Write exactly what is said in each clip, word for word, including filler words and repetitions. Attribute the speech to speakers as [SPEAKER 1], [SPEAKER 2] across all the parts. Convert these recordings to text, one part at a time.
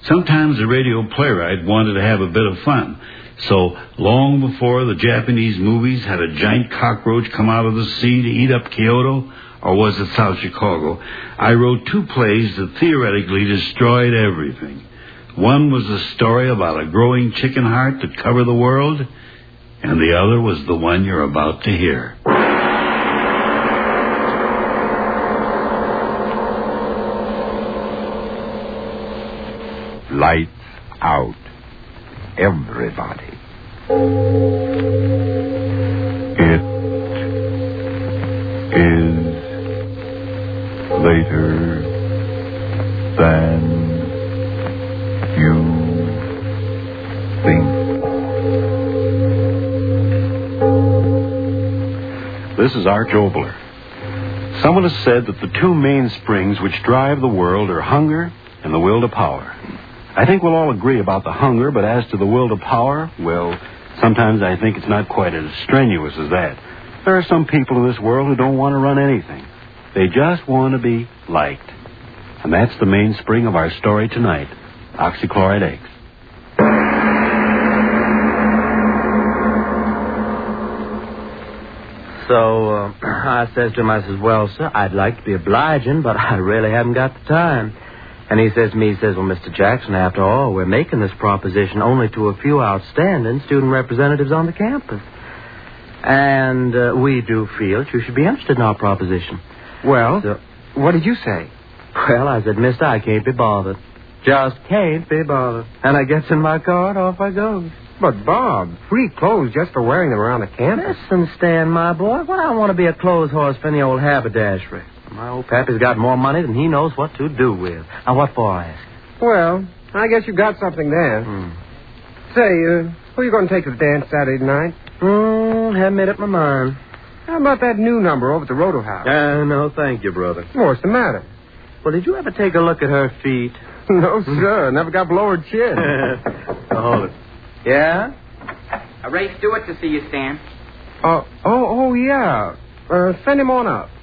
[SPEAKER 1] Sometimes the radio playwright wanted to have a bit of fun. So, long before the Japanese movies had a giant cockroach come out of the sea to eat up Kyoto, or was it South Chicago, I wrote two plays that theoretically destroyed everything. One was a story about a growing chicken heart that covered the world, and the other was the one you're about to hear.
[SPEAKER 2] Lights out. Everybody. It is later than you think.
[SPEAKER 3] This is Arch Obler. Someone has said that the two main springs which drive the world are hunger and the will to power. I think we'll all agree about the hunger, but as to the will to power, well, sometimes I think it's not quite as strenuous as that. There are some people in this world who don't want to run anything. They just want to be liked. And that's the mainspring of our story tonight, oxychloride eggs.
[SPEAKER 4] So, uh, I says to him, I says, well, sir, I'd like to be obliging, but I really haven't got the time. And he says to me, he says, well, Mister Jackson, after all, we're making this proposition only to a few outstanding student representatives on the campus. And uh, we do feel that you should be interested in our proposition.
[SPEAKER 5] Well,
[SPEAKER 4] so,
[SPEAKER 5] what did you say?
[SPEAKER 4] Well, I said, mister, I can't be bothered. Just can't be bothered. And I gets in my car and off I goes.
[SPEAKER 5] But, Bob, free clothes just for wearing them around the campus.
[SPEAKER 4] Listen, Stan, my boy, what I want to be a clothes horse for any old haberdashery. My old pappy's got more money than he knows what to do with. Now, what for, I ask?
[SPEAKER 5] Well, I guess you got something there.
[SPEAKER 4] Hmm.
[SPEAKER 5] Say, uh, who are you going to take to the dance Saturday night?
[SPEAKER 4] Hmm, haven't made up my mind.
[SPEAKER 5] How about that new number over at the Roto House?
[SPEAKER 4] Uh, no, thank you, brother.
[SPEAKER 5] What's the matter?
[SPEAKER 4] Well, did you ever take a look at her feet?
[SPEAKER 5] No, sir. Never got below her chin.
[SPEAKER 4] Hold it. Yeah?
[SPEAKER 6] Uh, Ray Stewart to see you, Stan.
[SPEAKER 5] Uh, oh, oh, yeah. Uh, send him on up.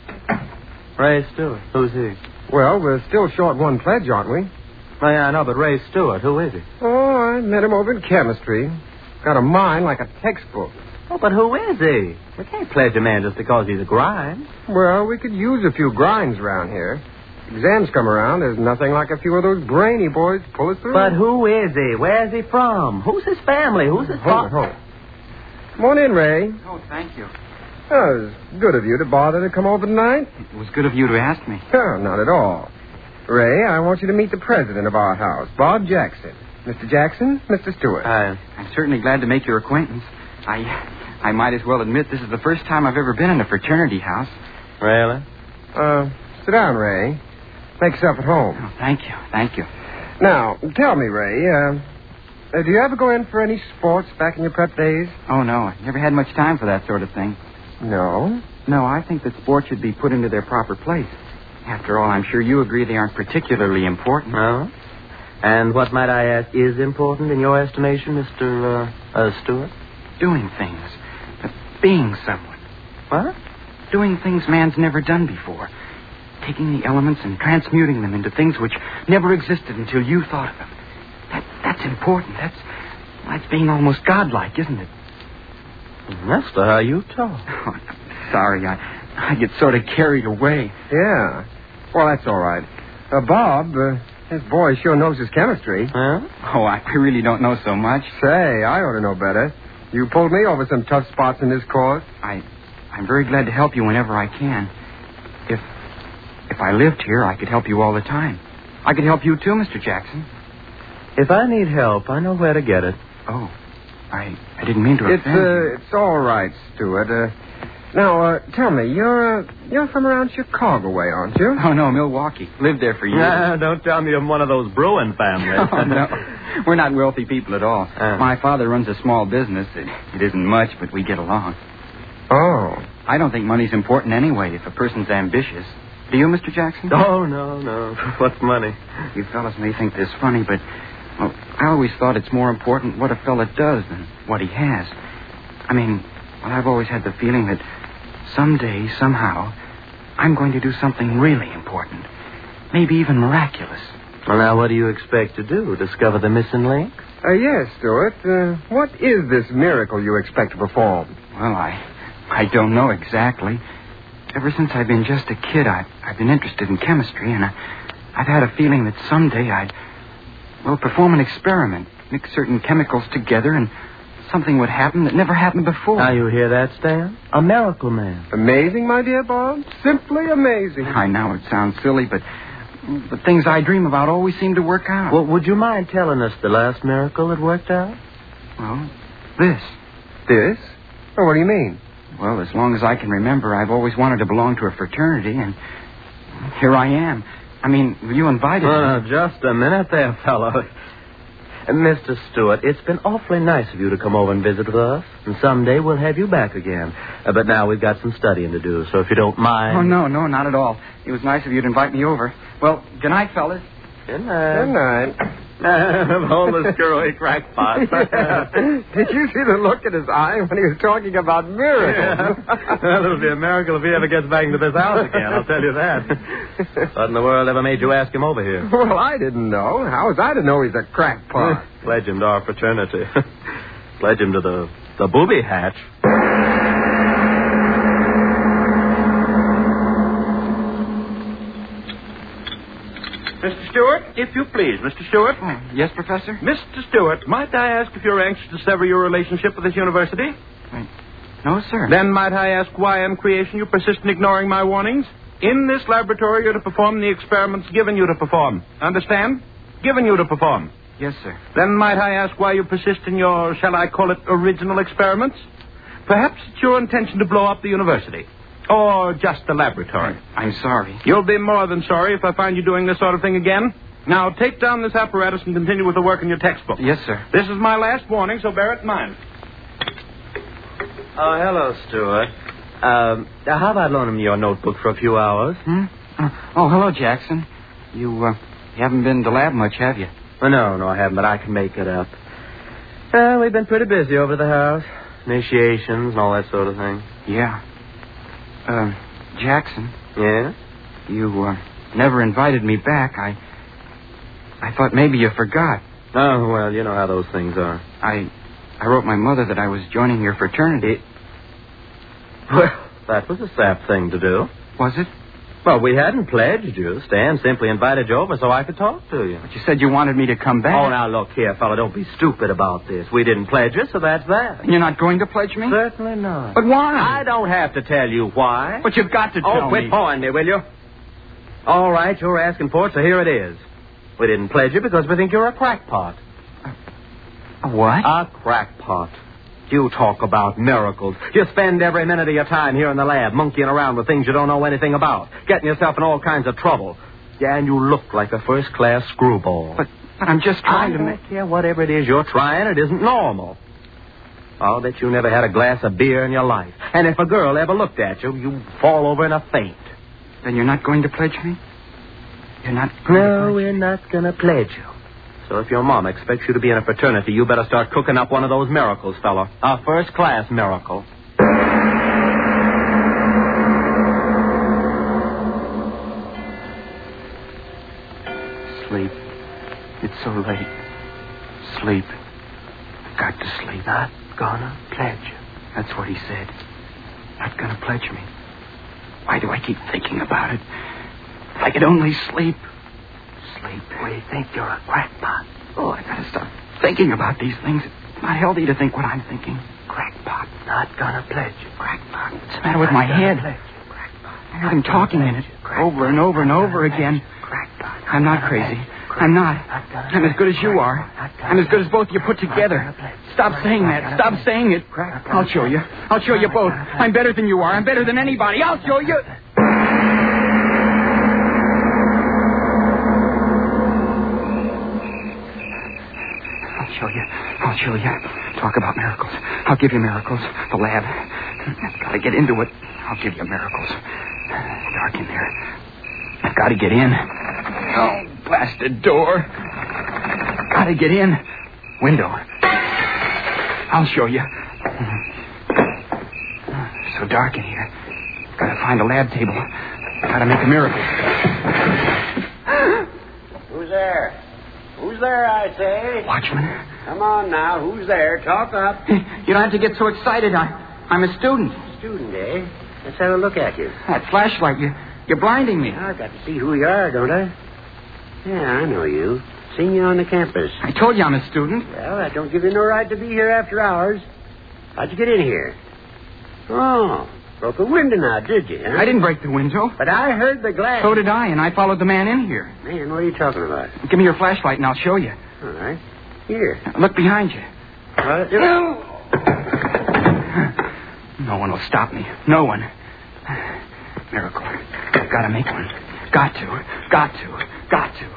[SPEAKER 4] Ray Stewart. Who's he?
[SPEAKER 5] Well, we're still short one pledge, aren't we?
[SPEAKER 4] Oh, yeah, I know, but Ray Stewart, who is he?
[SPEAKER 5] Oh, I met him over in chemistry. Got a mind like a textbook.
[SPEAKER 4] Oh, but who is he? We can't pledge a man just because he's a grind.
[SPEAKER 5] Well, we could use a few grinds around here. Exams come around, there's nothing like a few of those brainy boys to pull us through.
[SPEAKER 4] But who is he? Where's he from? Who's his family? Who's his
[SPEAKER 5] Hold it,
[SPEAKER 4] fa-
[SPEAKER 5] hold it. Come on in, Ray.
[SPEAKER 6] Oh, thank you.
[SPEAKER 5] Oh, it was good of you to bother to come over tonight.
[SPEAKER 6] It was good of you to ask me.
[SPEAKER 5] Oh, not at all. Ray, I want you to meet the president of our house, Bob Jackson. Mister Jackson, Mister Stewart.
[SPEAKER 6] Uh, I'm certainly glad to make your acquaintance. I I might as well admit this is the first time I've ever been in a fraternity house.
[SPEAKER 4] Really?
[SPEAKER 5] Uh, sit down, Ray. Make yourself at home.
[SPEAKER 6] Oh, thank you, thank you.
[SPEAKER 5] Now, tell me, Ray, uh, uh, do you ever go in for any sports back in your prep days?
[SPEAKER 6] Oh, no, I never had much time for that sort of thing.
[SPEAKER 5] No.
[SPEAKER 6] No, I think that sports should be put into their proper place. After all, I'm sure you agree they aren't particularly important.
[SPEAKER 4] No. And what, might I ask, is important in your estimation, Mister Uh, uh, Stewart?
[SPEAKER 6] Doing things. Uh, being someone.
[SPEAKER 4] What?
[SPEAKER 6] Doing things man's never done before. Taking the elements and transmuting them into things which never existed until you thought of them. That, that's important. That's, that's being almost godlike, isn't it?
[SPEAKER 4] Mister, how you talk.
[SPEAKER 6] Oh, sorry, I, I get sort of carried away.
[SPEAKER 5] Yeah. Well, that's all right. Uh, Bob, uh, this boy sure knows his chemistry.
[SPEAKER 4] Huh?
[SPEAKER 6] Oh, I really don't know so much.
[SPEAKER 5] Say, I ought to know better. You pulled me over some tough spots in this course.
[SPEAKER 6] I, I'm very glad to help you whenever I can. If, if I lived here, I could help you all the time. I could help you too, Mister Jackson.
[SPEAKER 4] If I need help, I know where to get it.
[SPEAKER 6] Oh, I, I didn't mean to
[SPEAKER 5] It's,
[SPEAKER 6] offend you.
[SPEAKER 5] uh, it's all right, Stewart. Uh, now, uh, tell me, you're, uh, you're from around Chicago way, aren't you?
[SPEAKER 6] Oh, no, Milwaukee. Lived there for years.
[SPEAKER 4] Ah, don't tell me I'm one of those Bruin families.
[SPEAKER 6] Oh, no. We're not wealthy people at all.
[SPEAKER 4] Uh.
[SPEAKER 6] My father runs a small business. It, it isn't much, but we get along.
[SPEAKER 5] Oh.
[SPEAKER 6] I don't think money's important anyway if a person's ambitious. Do you, Mister Jackson?
[SPEAKER 4] Oh, no, no. What's money?
[SPEAKER 6] You fellas may think this funny, but well, I always thought it's more important what a fella does than what he has. I mean, well, I've always had the feeling that someday, somehow, I'm going to do something really important. Maybe even miraculous.
[SPEAKER 4] Well, now, what do you expect to do? Discover the missing link?
[SPEAKER 5] Uh, yes, Stuart. Uh, what is this miracle you expect to perform?
[SPEAKER 6] Well, I I don't know exactly. Ever since I've been just a kid, I've, I've been interested in chemistry, and I, I've had a feeling that someday I'd, well, perform an experiment, mix certain chemicals together, and something would happen that never happened before.
[SPEAKER 4] Now, you hear that, Stan? A miracle man.
[SPEAKER 5] Amazing, my dear Bob. Simply amazing.
[SPEAKER 6] I know it sounds silly, but the things I dream about always seem to work out.
[SPEAKER 4] Well, would you mind telling us the last miracle that worked out?
[SPEAKER 6] Well, this.
[SPEAKER 5] This? Oh, what do you mean?
[SPEAKER 6] Well, as long as I can remember, I've always wanted to belong to a fraternity, and here I am. I mean, you invited
[SPEAKER 4] uh,
[SPEAKER 6] me.
[SPEAKER 4] Just a minute there, fellow. Mister Stewart, it's been awfully nice of you to come over and visit with us, and someday we'll have you back again. Uh, but now we've got some studying to do, so if you don't mind...
[SPEAKER 6] Oh, no, no, not at all. It was nice of you to invite me over. Well, good night, fellas.
[SPEAKER 4] Good night.
[SPEAKER 5] Good night.
[SPEAKER 4] Hold the screwy crackpot.
[SPEAKER 5] Yeah. Did you see the look in his eye when he was talking about miracles?
[SPEAKER 4] Yeah. Well, it'll be a miracle if he ever gets back into this house again, I'll tell you that. What in the world ever made you ask him over here?
[SPEAKER 5] Well, I didn't know. How was I to know he's a crackpot?
[SPEAKER 4] Pledge him to our fraternity. Pledge him to the, the booby hatch.
[SPEAKER 7] Mister Stewart, if you please, Mister Stewart.
[SPEAKER 6] Oh, yes, Professor?
[SPEAKER 7] Mister Stewart, might I ask if you're anxious to sever your relationship with this university?
[SPEAKER 6] Wait. No, sir.
[SPEAKER 7] Then might I ask why in creation you persist in ignoring my warnings? In this laboratory, you're to perform the experiments given you to perform. Understand? Given you to perform.
[SPEAKER 6] Yes, sir.
[SPEAKER 7] Then might I ask why you persist in your, shall I call it, original experiments? Perhaps it's your intention to blow up the university. Or just the laboratory.
[SPEAKER 6] I'm sorry.
[SPEAKER 7] You'll be more than sorry if I find you doing this sort of thing again. Now, take down this apparatus and continue with the work in your textbook.
[SPEAKER 6] Yes, sir.
[SPEAKER 7] This is my last warning, so bear it in mind.
[SPEAKER 4] Oh, hello, Stuart. Um, how about loaning me your notebook for a few hours?
[SPEAKER 6] Hmm? Uh, oh, hello, Jackson. You, uh, you haven't been to lab much, have you?
[SPEAKER 4] Oh, no, no, I haven't, but I can make it up. Uh, we've been pretty busy over the house. Initiations and all that sort of thing.
[SPEAKER 6] Yeah. Uh, Jackson.
[SPEAKER 4] Yeah?
[SPEAKER 6] You, uh, never invited me back. I... I thought maybe you forgot.
[SPEAKER 4] Oh, well, you know how those things are.
[SPEAKER 6] I... I wrote my mother that I was joining your fraternity.
[SPEAKER 4] Well, that was a sap thing to do.
[SPEAKER 6] Was it?
[SPEAKER 4] Well, we hadn't pledged you. Stan simply invited you over so I could talk to you.
[SPEAKER 6] But you said you wanted me to come back.
[SPEAKER 4] Oh, now, look here, fella. Don't be stupid about this. We didn't pledge you, so that's that.
[SPEAKER 6] You're not going to pledge me?
[SPEAKER 4] Certainly not.
[SPEAKER 6] But why?
[SPEAKER 4] I don't have to tell you why.
[SPEAKER 6] But you've got to tell me.
[SPEAKER 4] Oh, quit pawing me, will you? All right, you're asking for it, so here it is. We didn't pledge you because we think you're a crackpot.
[SPEAKER 6] A what?
[SPEAKER 4] A crackpot. You talk about miracles. You spend every minute of your time here in the lab monkeying around with things you don't know anything about, getting yourself in all kinds of trouble. Yeah, and you look like a first-class screwball.
[SPEAKER 6] But, but I'm just trying
[SPEAKER 4] I
[SPEAKER 6] to
[SPEAKER 4] don't
[SPEAKER 6] make...
[SPEAKER 4] care whatever it is you're trying. It isn't normal. I'll bet you never had a glass of beer in your life. And if a girl ever looked at you, you'd fall over in a faint.
[SPEAKER 6] Then you're not going to pledge me? You're not going
[SPEAKER 4] No,
[SPEAKER 6] to pledge
[SPEAKER 4] we're not going to pledge you. So if your mom expects you to be in a fraternity, you better start cooking up one of those miracles, fella. A first-class miracle.
[SPEAKER 6] Sleep. It's so late. Sleep. I've got to sleep.
[SPEAKER 4] Not gonna pledge you.
[SPEAKER 6] That's what he said. Not gonna pledge me. Why do I keep thinking about it? If I could only sleep. Sleep.
[SPEAKER 4] We think you're a crackpot.
[SPEAKER 6] Oh, I gotta stop thinking about these things. It's not healthy to think what I'm thinking.
[SPEAKER 4] Crackpot. Not gonna pledge you.
[SPEAKER 6] Crackpot. What's the matter with my head? I heard him talking in it over and over and over again.
[SPEAKER 4] Crackpot.
[SPEAKER 6] I'm not crazy. I'm not. I'm as good as you are. I'm as good as both of you put together. Stop saying that. Stop saying it. I'll show you. I'll show you both. I'm better than you are. I'm better than anybody. I'll show you. I'll show you. I'll show you. Talk about miracles. I'll give you miracles. The lab. I've got to get into it. I'll give you miracles. It's dark in there. I've got to get in. Oh, blasted door. Got to get in. Window. I'll show you. So dark in here. Got to find a lab table. Got to make a miracle.
[SPEAKER 4] Who's
[SPEAKER 8] there? Who's there, I say?
[SPEAKER 6] Watchman.
[SPEAKER 8] Come on now. Who's there? Talk up.
[SPEAKER 6] You don't have to get so excited. I, I'm a student.
[SPEAKER 8] Student, eh? Let's have a look at you.
[SPEAKER 6] That flashlight, you, you're blinding me.
[SPEAKER 8] I've got to see who you are, don't I? Yeah, I know you. Seen you on the campus.
[SPEAKER 6] I told you I'm a student.
[SPEAKER 8] Well, that don't give you no right to be here after hours. How'd you get in here? Oh, broke a window now, did you? Huh?
[SPEAKER 6] I didn't break the window.
[SPEAKER 8] But I heard the glass.
[SPEAKER 6] So did I, and I followed the man in here.
[SPEAKER 8] Man, what are you talking about?
[SPEAKER 6] Give me your flashlight and I'll show you.
[SPEAKER 8] All right. Here.
[SPEAKER 6] Look behind you.
[SPEAKER 8] What?
[SPEAKER 6] No one will stop me. No one. Miracle. Gotta make one. Got to. Got to. Got to.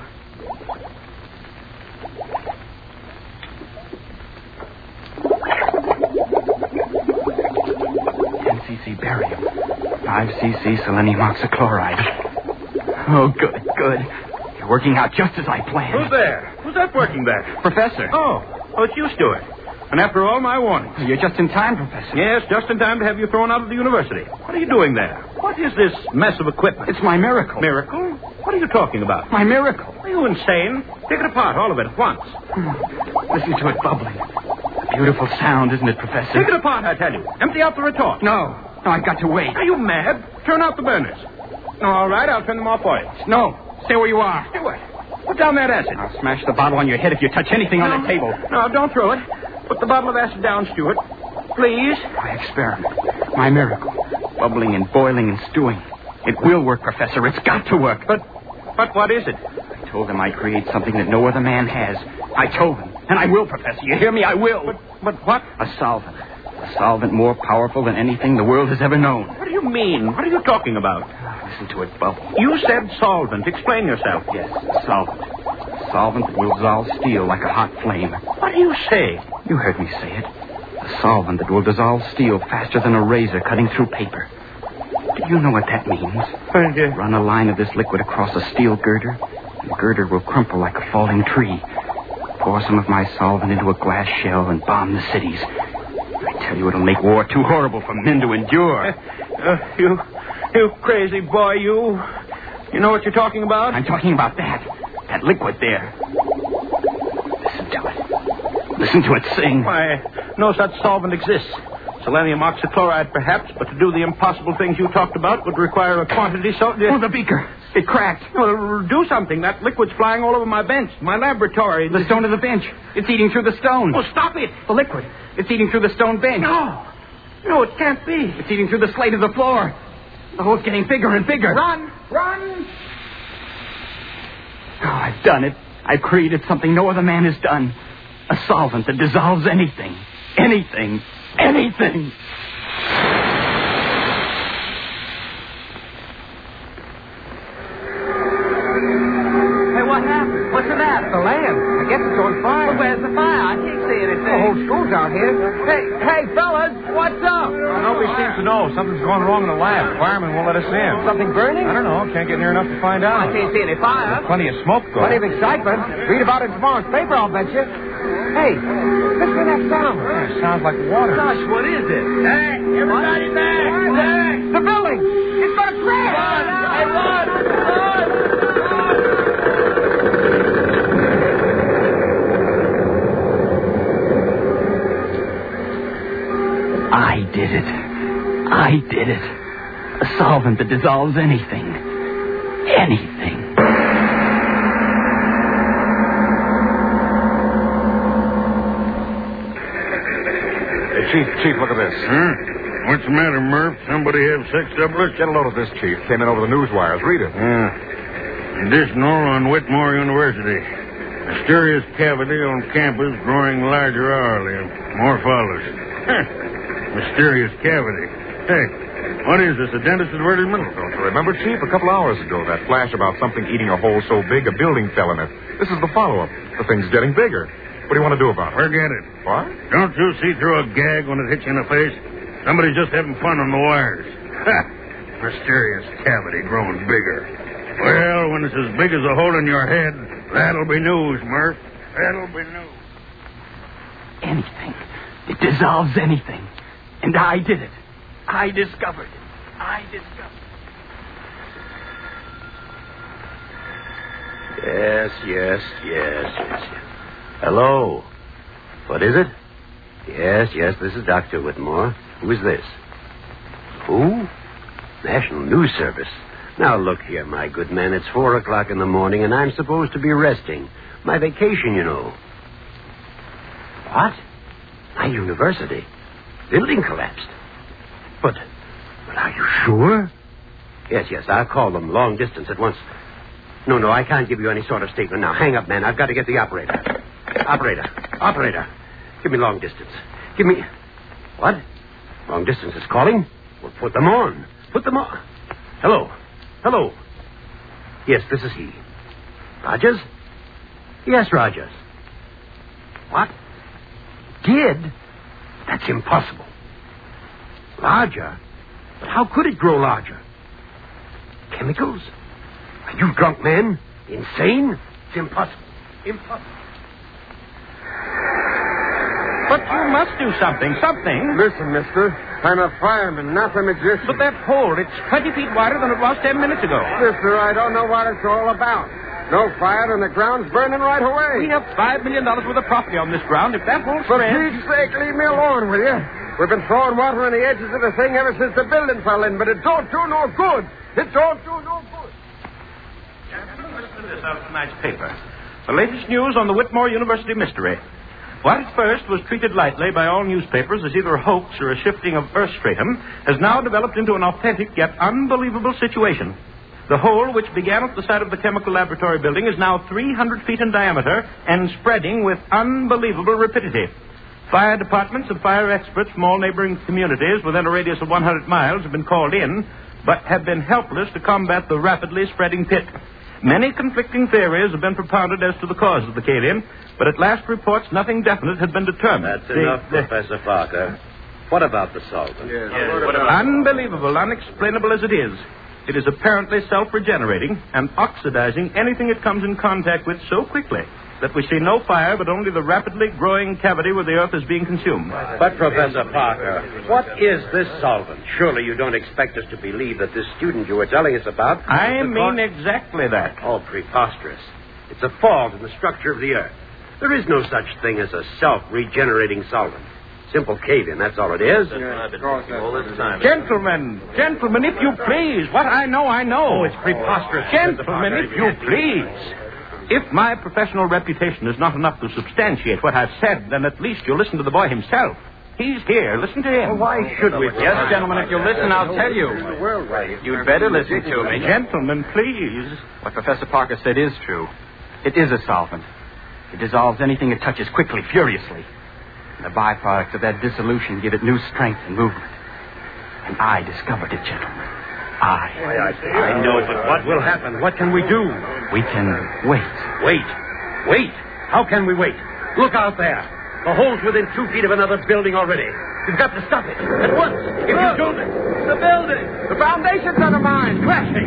[SPEAKER 6] ten c c barium. five c c selenium oxychloride. Oh, good, good. You're working out just as I planned.
[SPEAKER 7] Who's there? Who's that working there?
[SPEAKER 6] Professor.
[SPEAKER 7] Oh, oh, it's you, Stuart. And after all my warnings.
[SPEAKER 6] You're just in time, Professor.
[SPEAKER 7] Yes, just in time to have you thrown out of the university. What are you doing there? What is this mess of equipment?
[SPEAKER 6] It's my miracle.
[SPEAKER 7] Miracle? What are you talking about?
[SPEAKER 6] My miracle.
[SPEAKER 7] Are you insane? Take it apart, all of it, at once.
[SPEAKER 6] Listen to it bubbling. A beautiful sound, isn't it, Professor?
[SPEAKER 7] Take it apart, I tell you. Empty out the retort.
[SPEAKER 6] No. No, I've got to wait.
[SPEAKER 7] Are you mad? Turn out the burners. All right, I'll turn them off for you.
[SPEAKER 6] No. Stay where you are.
[SPEAKER 7] Stuart, put down that acid.
[SPEAKER 6] I'll smash the bottle on your head if you touch anything
[SPEAKER 7] no,
[SPEAKER 6] on the table.
[SPEAKER 7] No, don't throw it. Put the bottle of acid down, Stuart. Please.
[SPEAKER 6] My experiment. My miracle. Bubbling and boiling and stewing. It will work, Professor. It's got to work.
[SPEAKER 7] But, but what is it?
[SPEAKER 6] I told them I'd create something that no other man has. I told them. And I will, Professor. You hear me? I will.
[SPEAKER 7] But, but what?
[SPEAKER 6] A solvent. A solvent more powerful than anything the world has ever known.
[SPEAKER 7] What do you mean? What are you talking about?
[SPEAKER 6] Listen to it bubble.
[SPEAKER 7] You said solvent. Explain yourself.
[SPEAKER 6] Yes, a solvent. A solvent that will dissolve steel like a hot flame.
[SPEAKER 7] What do you say?
[SPEAKER 6] You heard me say it. A solvent that will dissolve steel faster than a razor cutting through paper. Do you know what that means?
[SPEAKER 7] Uh,
[SPEAKER 6] Run a line of this liquid across a steel girder, and the girder will crumple like a falling tree. Pour some of my solvent into a glass shell and bomb the cities. I tell you, it'll make war too horrible for men to endure.
[SPEAKER 7] Uh, you, you crazy boy, you. You know what you're talking about?
[SPEAKER 6] I'm talking about that. That liquid there. Listen to it. Listen to it sing.
[SPEAKER 7] Why, no such solvent exists. Selenium oxychloride, perhaps, but to do the impossible things you talked about would require a quantity so...
[SPEAKER 6] Oh, the beaker. It cracked.
[SPEAKER 7] Well, do something. That liquid's flying all over my bench, my laboratory.
[SPEAKER 6] The stone of the bench. It's eating through the stone.
[SPEAKER 7] Oh, stop it.
[SPEAKER 6] The liquid. It's eating through the stone bench.
[SPEAKER 7] No. No, it can't be.
[SPEAKER 6] It's eating through the slate of the floor. The hole's getting bigger and bigger.
[SPEAKER 7] Run! Run!
[SPEAKER 6] Oh, I've done it. I've created something no other man has done. A solvent that dissolves anything. Anything. Anything.
[SPEAKER 5] Hey, what happened? What's the matter? The lamp. I guess it's on fire.
[SPEAKER 9] Well, where's the fire? I can't see anything.
[SPEAKER 5] The whole school's out here. Hey, hey, fellas, what's up?
[SPEAKER 10] Well, nobody seems to know. Something's going wrong in the lab. Firemen won't let us in.
[SPEAKER 5] Something burning?
[SPEAKER 10] I don't know. Can't get near enough to find out.
[SPEAKER 9] I can't see any fire.
[SPEAKER 10] There's plenty of smoke going.
[SPEAKER 5] Plenty of excitement. Read about it in tomorrow's paper, I'll bet you. Hey, listen to that sound.
[SPEAKER 10] Yeah, it sounds like water.
[SPEAKER 9] Gosh, what is it?
[SPEAKER 8] Hey, everybody back! Back!
[SPEAKER 5] The building! It's going to crash!
[SPEAKER 9] Run! Hey, run! Run!
[SPEAKER 6] I did it. I did it. A solvent that dissolves anything. Anything.
[SPEAKER 10] Hey, Chief, Chief, look at this.
[SPEAKER 1] Huh? What's the matter, Murph? Somebody have sex doublets?
[SPEAKER 10] Get a load of this, Chief. Came in over the news wires. Read it.
[SPEAKER 1] Uh, additional on Whitmore University. Mysterious cavity on campus growing larger hourly. More follows. Huh. Mysterious cavity. Hey, what is this, a dentist advertisement?
[SPEAKER 10] Don't you remember, Chief? A couple hours ago, that flash about something eating a hole so big a building fell in it. This is the follow-up. The thing's getting bigger. What do you want to do about it?
[SPEAKER 1] Forget it.
[SPEAKER 10] What?
[SPEAKER 1] Don't you see through a gag when it hits you in the face? Somebody's just having fun on the wires. Ha! Mysterious cavity growing bigger. Well, when it's as big as a hole in your head, that'll be news, Murph. That'll be news.
[SPEAKER 6] Anything. It dissolves anything. And I did it. I discovered it. I discovered
[SPEAKER 8] Yes, yes, yes, yes, yes. Hello. What is it? Yes, yes, this is Doctor Whitmore. Who is this? Who? National News Service. Now, look here, my good man. It's four o'clock in the morning, and I'm supposed to be resting. My vacation, you know. What? My university. Building collapsed. But, but are you sure? Yes, yes, I'll call them long distance at once. No, no, I can't give you any sort of statement now. Hang up, man. I've got to get the operator. Operator. Operator. Give me long distance. Give me... What? Long distance is calling? Well, put them on. Put them on. Hello. Hello. Yes, this is he. Rogers? Yes, Rogers. What? Did? That's impossible. Larger? But how could it grow larger? Chemicals? Are you drunk, man? Insane? It's impossible. Impossible.
[SPEAKER 7] But you must do something, something.
[SPEAKER 5] Listen, mister. I'm a fireman, not a magician.
[SPEAKER 7] But that hole, it's twenty feet wider than it was ten minutes ago.
[SPEAKER 5] Mister, I don't know what it's all about. No fire and the ground's burning right away.
[SPEAKER 7] We have five million dollars worth of property on this ground. If that whole
[SPEAKER 5] For
[SPEAKER 7] spread...
[SPEAKER 5] Pete's sake, leave me alone, will you? We've been throwing water on the edges of the thing ever since the building fell in, but it don't do no good. It don't do no good.
[SPEAKER 7] Gentlemen, listen to this out of tonight's paper. The latest news on the Whitmore University mystery. What at first was treated lightly by all newspapers as either a hoax or a shifting of earth stratum has now developed into an authentic yet unbelievable situation. The hole, which began at the site of the chemical laboratory building, is now three hundred feet in diameter and spreading with unbelievable rapidity. Fire departments and fire experts from all neighboring communities within a radius of one hundred miles have been called in, but have been helpless to combat the rapidly spreading pit. Many conflicting theories have been propounded as to the cause of the cave-in, but at last reports nothing definite had been determined.
[SPEAKER 8] That's
[SPEAKER 7] The-
[SPEAKER 8] enough,
[SPEAKER 7] the-
[SPEAKER 8] Professor Parker. What about the solvent?
[SPEAKER 5] Yes.
[SPEAKER 7] Unbelievable, unexplainable as it is, it is apparently self-regenerating and oxidizing anything it comes in contact with so quickly that we see no fire but only the rapidly growing cavity where the earth is being consumed.
[SPEAKER 8] But, Professor Parker, what is this solvent? Surely you don't expect us to believe that this student you were telling us about...
[SPEAKER 7] I mean exactly that.
[SPEAKER 8] Oh, preposterous. It's a fault in the structure of the earth. There is no such thing as a self-regenerating solvent. Simple cave-in, that's all it is.
[SPEAKER 7] Gentlemen, gentlemen, if you please. What I know, I know.
[SPEAKER 8] Oh, it's preposterous.
[SPEAKER 7] Gentlemen, if you please. If my professional reputation is not enough to substantiate what I've said, then at least you'll listen to the boy himself. He's here. Listen to him.
[SPEAKER 8] Well, why should we?
[SPEAKER 6] Yes, gentlemen, if you'll listen, I'll tell you. You'd better listen to me.
[SPEAKER 7] Gentlemen, please.
[SPEAKER 6] What Professor Parker said is true. It is a solvent. It dissolves anything it touches quickly, furiously. And the byproducts of that dissolution give it new strength and movement. And I discovered it, gentlemen. I.
[SPEAKER 8] I know, but what will happen? What can we do?
[SPEAKER 6] We can wait.
[SPEAKER 8] Wait. Wait. How can we wait? Look out there. The hole's within two feet of another building already. We've got to stop it. At once. If you don't...
[SPEAKER 5] The building! The foundation's undermined! Crashing!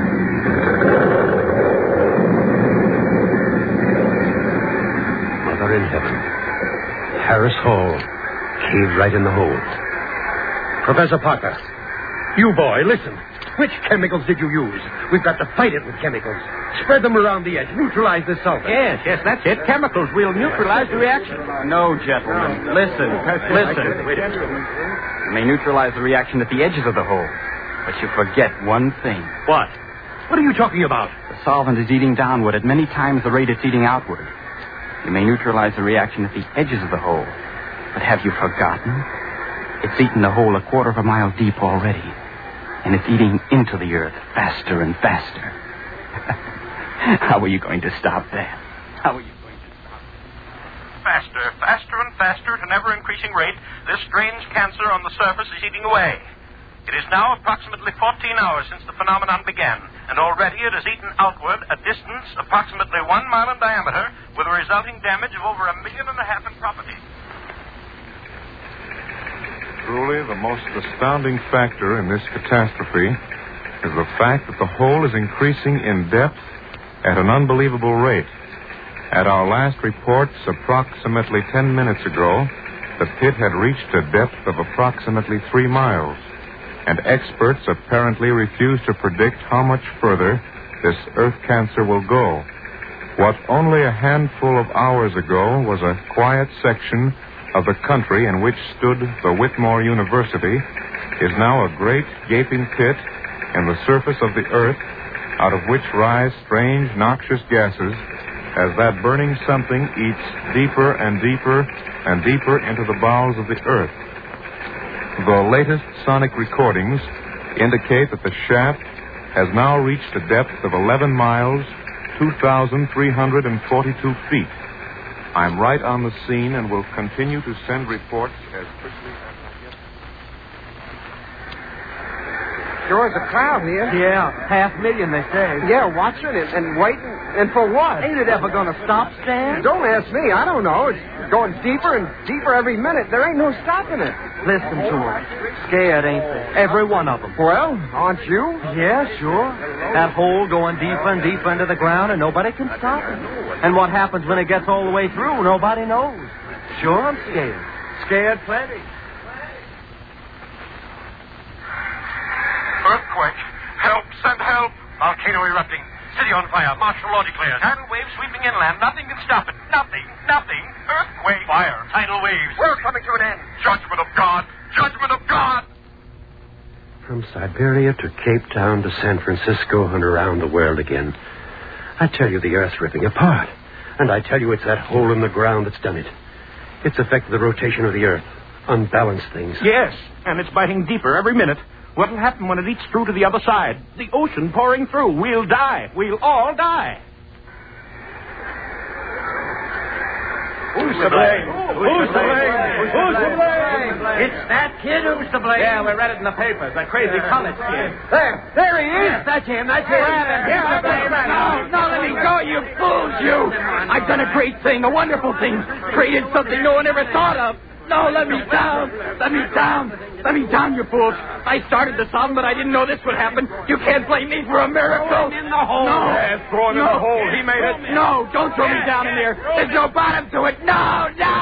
[SPEAKER 8] Mother in heaven. Harris Hall. Caved right in the hole. Professor Parker. You boy, listen. Which chemicals did you use? We've got to fight it with chemicals. Spread them around the edge. Neutralize the sulfur.
[SPEAKER 7] Yes, yes, that's it. Chemicals will neutralize the reaction.
[SPEAKER 6] No, gentlemen. Listen. Listen. You may neutralize the reaction at the edges of the hole. But you forget one thing.
[SPEAKER 8] What? What are you talking about?
[SPEAKER 6] The solvent is eating downward at many times the rate it's eating outward. You may neutralize the reaction at the edges of the hole. But have you forgotten? It's eaten the hole a quarter of a mile deep already. And it's eating into the earth faster and faster. How are you going to stop that? How are you going to stop that?
[SPEAKER 7] Faster, faster and faster at an ever-increasing rate, this strange cancer on the surface is eating away. It is now approximately fourteen hours since the phenomenon began, and already it has eaten outward a distance approximately one mile in diameter, with a resulting damage of over a million and a half in property.
[SPEAKER 10] Truly, the most astounding factor in this catastrophe is the fact that the hole is increasing in depth at an unbelievable rate. At our last reports, approximately ten minutes ago, the pit had reached a depth of approximately three miles, and experts apparently refuse to predict how much further this earth cancer will go. What only a handful of hours ago was a quiet section of the country in which stood the Whitmore University is now a great gaping pit in the surface of the earth, out of which rise strange noxious gases as that burning something eats deeper and deeper and deeper into the bowels of the earth. The latest sonic recordings indicate that the shaft has now reached a depth of eleven miles, two thousand three hundred forty-two feet. I'm right on the scene and will continue to send reports as quickly as I get.
[SPEAKER 5] Sure is a crowd here.
[SPEAKER 4] Yeah, half million, they say.
[SPEAKER 5] Yeah, watching and, and waiting. And for what?
[SPEAKER 4] Ain't it ever going to stop, Stan?
[SPEAKER 5] Don't ask me. I don't know. It's going deeper and deeper every minute. There ain't no stopping it.
[SPEAKER 4] Listen to them. Scared, ain't they? Every one of them.
[SPEAKER 5] Well, aren't you?
[SPEAKER 4] Yeah, sure. That hole going deeper and deeper into the ground, and nobody can stop it. And what happens when it gets all the way through, nobody knows. Sure, I'm scared. Scared plenty.
[SPEAKER 11] Earthquake. Help, send help. Volcano erupting. City on fire. Martial law declared. Tidal waves sweeping inland. Nothing can stop it. Nothing. Nothing. Earthquake. Fire. Tidal waves.
[SPEAKER 5] We're coming to an end.
[SPEAKER 11] Judgment of God. Judgment of God.
[SPEAKER 8] From Siberia to Cape Town to San Francisco and around the world again. I tell you, the Earth's ripping apart. And I tell you, it's that hole in the ground that's done it. It's affected the rotation of the Earth. Unbalanced things.
[SPEAKER 7] Yes, and it's biting deeper every minute. What'll happen when it eats through to the other side? The ocean pouring through. We'll die. We'll all die.
[SPEAKER 9] Who's to blame? Who's to blame? Who's to blame?
[SPEAKER 4] It's that kid who's to blame. Yeah, we read it in the papers. That crazy college kid.
[SPEAKER 5] There. There he is.
[SPEAKER 4] That's him. That's him.
[SPEAKER 6] Here's the blame. No, no, let me go, you fools, you. I've done a great thing, a wonderful thing. Created something no one ever thought of. No, let me down. Let me down. Let me down, you fools. I started the song, but I didn't know this would happen. You can't blame me for a miracle.
[SPEAKER 9] Throw him in the hole.
[SPEAKER 6] No.
[SPEAKER 9] Yes, throw him
[SPEAKER 6] no.
[SPEAKER 9] in the hole. He made it.
[SPEAKER 6] No, don't throw me down in there. There's no bottom to it. No, no.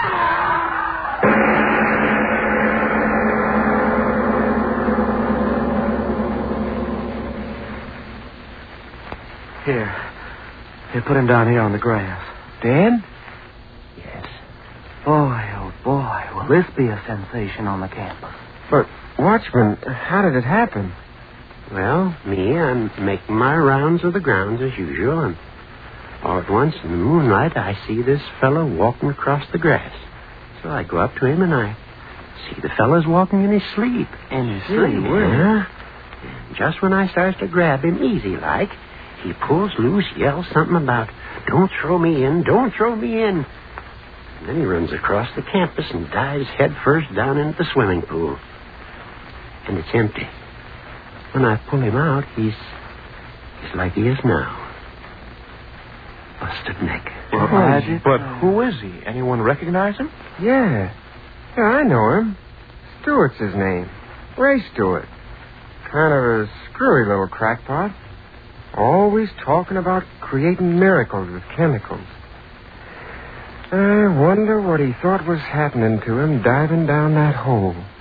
[SPEAKER 4] Here. Here, put him down here on the grass.
[SPEAKER 5] Dan?
[SPEAKER 4] Yes. Boy, oh boy, will this be a sensation on the campus.
[SPEAKER 5] But, Watchman, how did it happen?
[SPEAKER 8] Well, me, I'm making my rounds of the grounds as usual, and all at once in the moonlight I see this fellow walking across the grass. So I go up to him and I see the fellow's walking in his sleep.
[SPEAKER 4] In his sleep?
[SPEAKER 8] Yeah. And just when I starts to grab him easy like, he pulls loose, yells something about, "Don't throw me in, don't throw me in." And then he runs across the campus and dives headfirst down into the swimming pool. And it's empty. When I pull him out, he's he's like he is now. Busted neck.
[SPEAKER 10] Well,
[SPEAKER 5] Oh,
[SPEAKER 10] but who is he? Anyone recognize him?
[SPEAKER 5] Yeah. Yeah, I know him. Stewart's his name. Ray Stewart. Kind of a screwy little crackpot. Always talking about creating miracles with chemicals. I wonder what he thought was happening to him diving down that hole.